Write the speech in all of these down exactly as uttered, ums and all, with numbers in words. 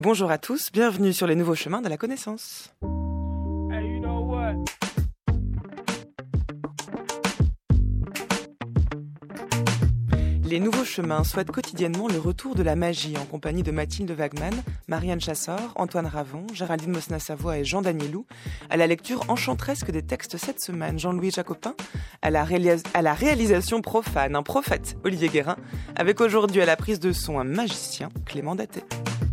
Bonjour à tous, bienvenue sur les nouveaux chemins de la connaissance. Hey, you know what? Les nouveaux chemins souhaitent quotidiennement le retour de la magie en compagnie de Mathilde Wagman, Marianne Chassor, Antoine Ravon, Géraldine Mosna-Savoie et Jean Danielou. À la lecture enchanteresque des textes cette semaine, Jean-Louis Jacopin. À la, réalis- à la réalisation profane, un prophète, Olivier Guérin. Avec aujourd'hui à la prise de son un magicien, Clément Daté.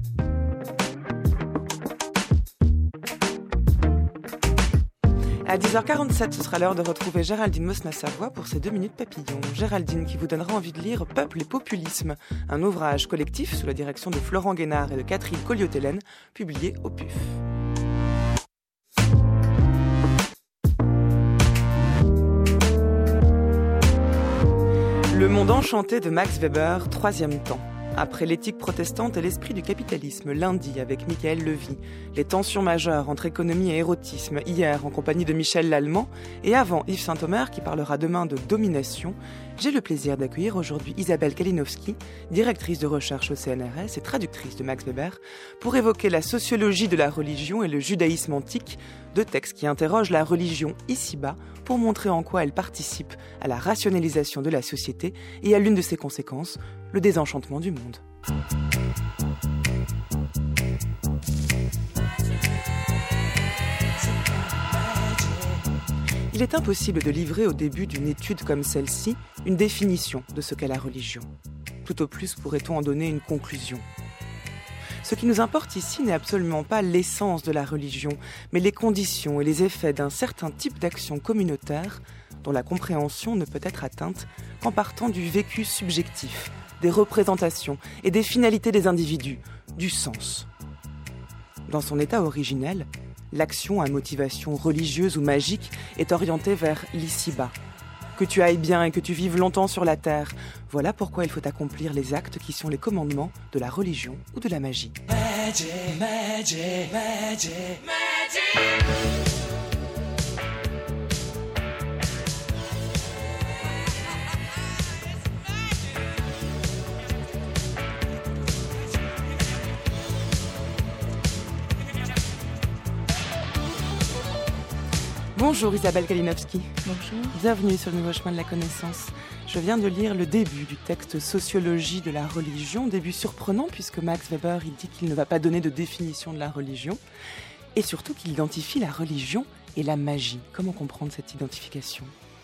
À dix heures quarante-sept, ce sera l'heure de retrouver Géraldine Mosna-Savoie pour ses deux minutes papillons. Géraldine qui vous donnera envie de lire Peuple et populisme, un ouvrage collectif sous la direction de Florent Guénard et de Catherine Colliot-Hélène, publié au P U F. Le monde enchanté de Max Weber, troisième temps. Après l'éthique protestante et l'esprit du capitalisme, lundi avec Michael Levy, les tensions majeures entre économie et érotisme, hier en compagnie de Michel Lallemand, et avant Yves Saint-Omer qui parlera demain de domination, j'ai le plaisir d'accueillir aujourd'hui Isabelle Kalinowski, directrice de recherche au C N R S et traductrice de Max Weber, pour évoquer la sociologie de la religion et le judaïsme antique, deux textes qui interrogent la religion ici-bas pour montrer en quoi elle participe à la rationalisation de la société et à l'une de ses conséquences, le désenchantement du monde. Il est impossible de livrer au début d'une étude comme celle-ci une définition de ce qu'est la religion. Tout au plus pourrait-on en donner une conclusion. Ce qui nous importe ici n'est absolument pas l'essence de la religion, mais les conditions et les effets d'un certain type d'action communautaire dont la compréhension ne peut être atteinte qu'en partant du vécu subjectif, des représentations et des finalités des individus, du sens. Dans son état originel, l'action à motivation religieuse ou magique est orientée vers l'ici-bas. Que tu ailles bien et que tu vives longtemps sur la terre, voilà pourquoi il faut accomplir les actes qui sont les commandements de la religion ou de la magie. Magic, magic, magic, magic. Bonjour Isabelle Kalinowski. Bonjour. Bienvenue sur le nouveau chemin de la connaissance. Je viens de lire le début du texte Sociologie de la religion, début surprenant puisque Max Weber il dit qu'il ne va pas donner de définition de la religion et surtout qu'il identifie la religion et la magie. Comment comprendre cette identification ?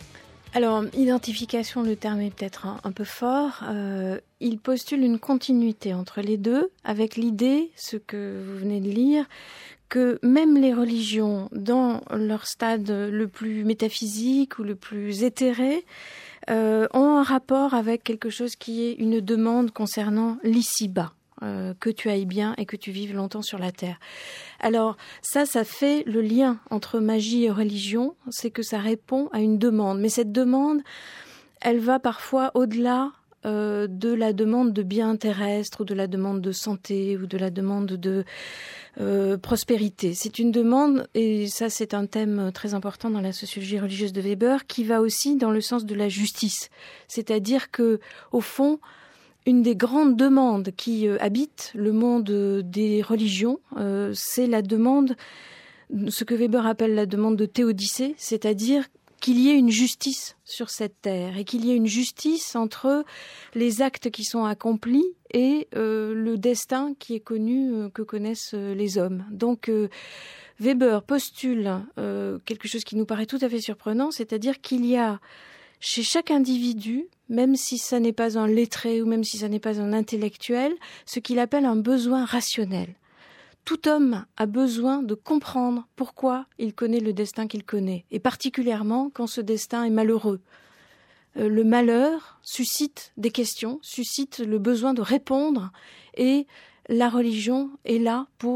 Alors, identification, le terme est peut-être un, un peu fort. Euh, il postule une continuité entre les deux avec l'idée, ce que vous venez de lire, que même les religions, dans leur stade le plus métaphysique ou le plus éthéré, euh, ont un rapport avec quelque chose qui est une demande concernant l'ici-bas, euh, que tu ailles bien et que tu vives longtemps sur la terre. Alors ça, ça fait le lien entre magie et religion, c'est que ça répond à une demande. Mais cette demande, elle va parfois au-delà euh, de la demande de biens terrestres ou de la demande de santé ou de la demande de Euh, prospérité. C'est une demande, et ça c'est un thème très important dans la sociologie religieuse de Weber, qui va aussi dans le sens de la justice. C'est-à-dire que, au fond, une des grandes demandes qui euh, habitent le monde euh, des religions, euh, c'est la demande, ce que Weber appelle la demande de théodicée, c'est-à-dire qu'il y ait une justice sur cette terre et qu'il y ait une justice entre les actes qui sont accomplis et euh, le destin qui est connu, euh, que connaissent euh, les hommes. Donc euh, Weber postule euh, quelque chose qui nous paraît tout à fait surprenant, c'est-à-dire qu'il y a chez chaque individu, même si ça n'est pas un lettré ou même si ça n'est pas un intellectuel, ce qu'il appelle un besoin rationnel. Tout homme a besoin de comprendre pourquoi il connaît le destin qu'il connaît, et particulièrement quand ce destin est malheureux. Euh, le malheur suscite des questions, suscite le besoin de répondre, et la religion est là pour